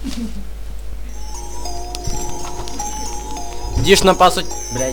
Дишь на пасу... Блядь.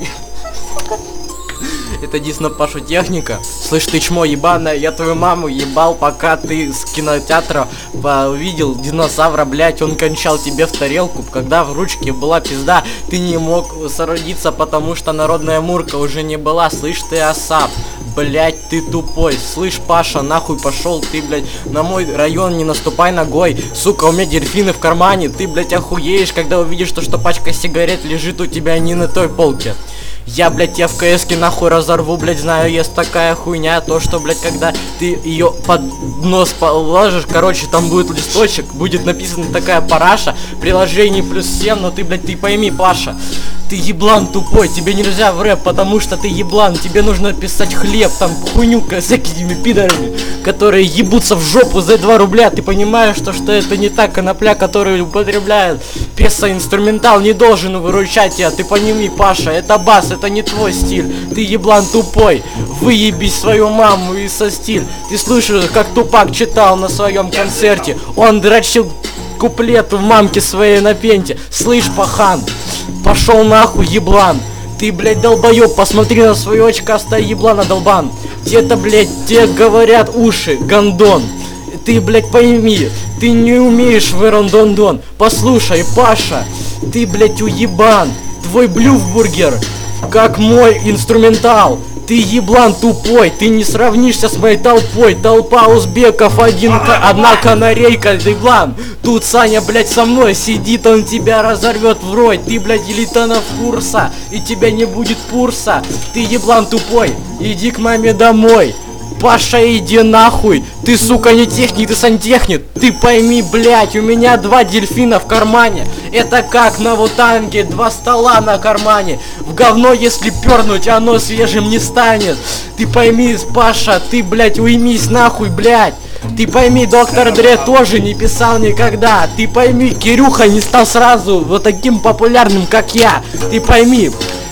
Это дис на Пашу техника. Слышь, ты чмо ебаная, я твою маму ебал, пока ты с кинотеатра увидел динозавра, блять, он кончал тебе в тарелку. Когда в ручке была пизда, ты не мог соорудиться, потому что народная мурка уже не была. Слышь, ты осап, блять, ты тупой. Слышь, Паша, нахуй пошел ты, блять, на мой район не наступай ногой. Сука, у меня дельфины в кармане. Ты, блять, охуеешь, когда увидишь то, что пачка сигарет лежит у тебя не на той полке. Я, блядь, тебя в КСке нахуй разорву, блядь, знаю, есть такая хуйня, то, что, блядь, когда ты ее под нос положишь, короче, там будет листочек, будет написана такая параша, приложение +7, но ты, блядь, ты пойми, Паша, ты еблан тупой, тебе нельзя в рэп, потому что ты еблан, тебе нужно писать хлеб, там, хуйню с всякими пидорами, которые ебутся в жопу за 2 рубля, ты понимаешь, что это не та конопля, которую употребляют, песо-инструментал не должен выручать тебя, ты пойми, Паша, это бас, это не твой стиль, ты еблан тупой, выеби свою маму и со стиль. Ты слышишь, как Тупак читал на своем концерте, он дрочил куплет в мамке своей на пенте. Слышь, пахан, пошел нахуй, еблан. Ты, блядь, долбоёб, посмотри на свое очкастое еблана, долбан. Те-то, блядь, те говорят уши, гондон. Ты, блядь, пойми, ты не умеешь в эрондондон. Послушай, Паша, ты, блядь, уебан. Твой блюфбургер как мой инструментал. Ты еблан тупой, ты не сравнишься с моей толпой. Толпа узбеков, одна канарейка, еблан. Тут Саня, блядь, со мной сидит, он тебя разорвет в рой. Ты, блядь, элитанов курса, и тебя не будет пурса. Ты еблан тупой, иди к маме домой. Паша, иди нахуй, ты, сука, не техник, ты сантехник. Ты пойми, блядь, у меня 2 дельфина в кармане. Это как на Вутанге 2 стола на кармане. В говно, если пернуть, оно свежим не станет. Ты пойми, Паша, ты, блядь, уймись нахуй, блядь. Ты пойми, доктор Дре тоже не писал никогда. Ты пойми, Кирюха не стал сразу вот таким популярным, как я. Ты пойми,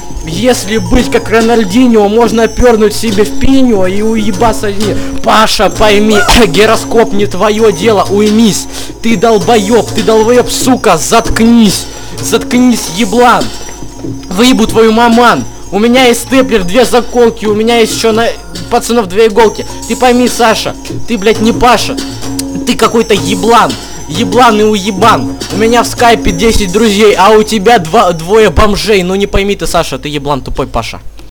если быть как Рональдинho, можно пернуть себе в пиню и уебаться. Паша, пойми, гироскоп не твое дело, уймись. Ты долбоеб, сука, заткнись. Заткнись, еблан. Выебу твою маман. У меня есть степлер, 2 заколки, у меня есть еще на пацанов 2 иголки. Ты пойми, Саша, ты, блядь, не Паша. Ты какой-то еблан. Еблан и уебан. У меня в скайпе 10 друзей, а у тебя 2 бомжей. Ну не пойми ты, Саша, ты еблан тупой, Паша.